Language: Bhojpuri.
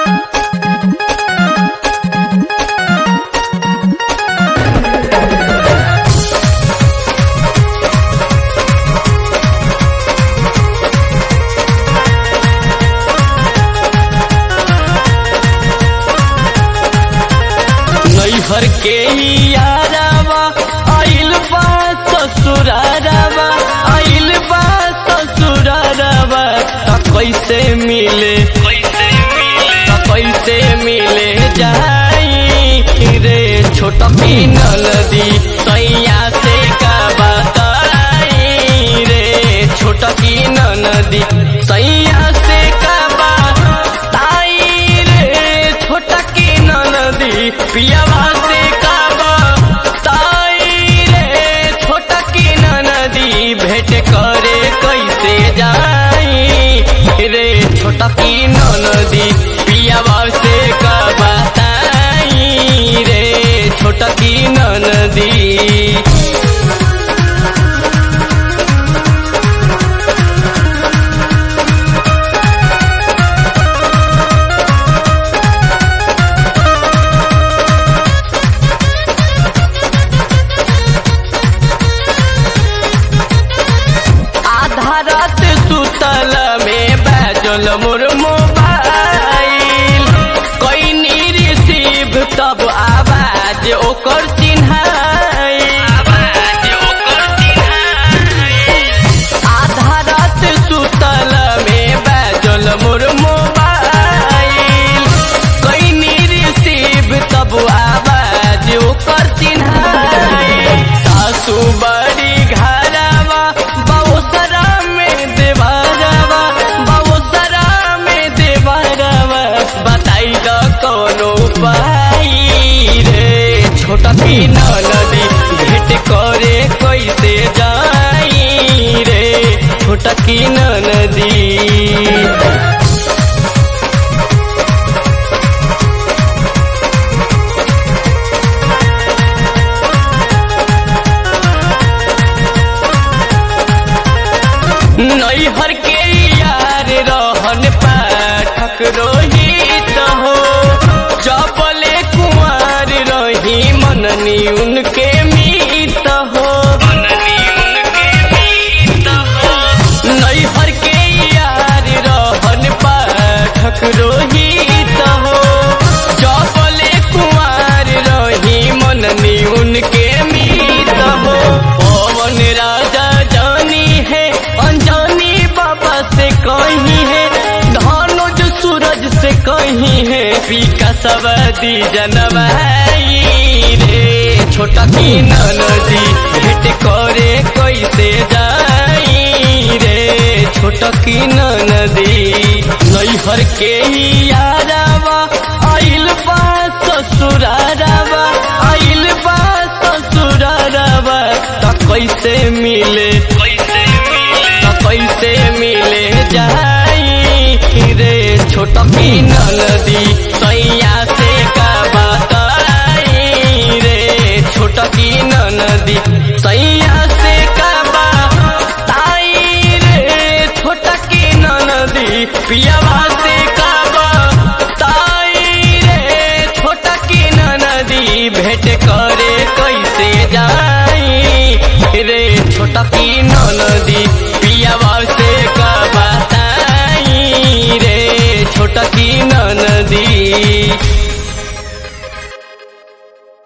नैहर के यारावा आइल बा ससुरारावा, आइल बा ससुरारावा। कैसे मिले जाई रे छोटकी ननदी, सैया से का बताई रे छोटकी ननदी, सैया से का बताई रे छोटकी ननदी, पियावा से का बताई रे छोटकी ननदी। भेंट करे कैसे जाई रे छोटकी ननदी, पियावा से का बताई रे छोटकी ननदी। रात सुतल में बाजल मोर मोबाइल, कईनी रिसीव तब आवाज ओकर चिन्हाई। आधा रात सुतल में बाजल मोर मोबाइल, कईनी रिसीव तब आवाज ओकर चिन्हाई। सासू बड़ी घरवा बहुसरा में देवरवा, बहुसरा में देवरवा। बताई द कोनो उपाय रे छोटकी ननदी, भेंट करे कैसे जाई रे छोटकी ननदी। नैहर के यार रहन पाठक रोहित हो, जबले कुंवर रही मननी उनके मीत हो। नैहर के यार रहन पाठक रोहित हो, जबले कुंवर रही मननी उनके मीत हो। पवन राजा जानी है अनजानी बाबा से कहीं है, धनुज सूरज से कहीं है, पीका सवादी जनवाई रे छोटकी ननदी। भेंट करे कैसे जाई रे छोटकी ननदी। नैहर के यारावा आइल बा ससुरारावा, आइल बा ससुरारावा। कैसे मिले जाई रे छोटकी ननदी, सैया से का बताई रे छोटकी ननदी, सैया से का बताई रे छोटकी ननदी, पियावा से का बताई रे छोटकी ननदी। भेंट करे कैसे जाई रे छोटकी ननदी।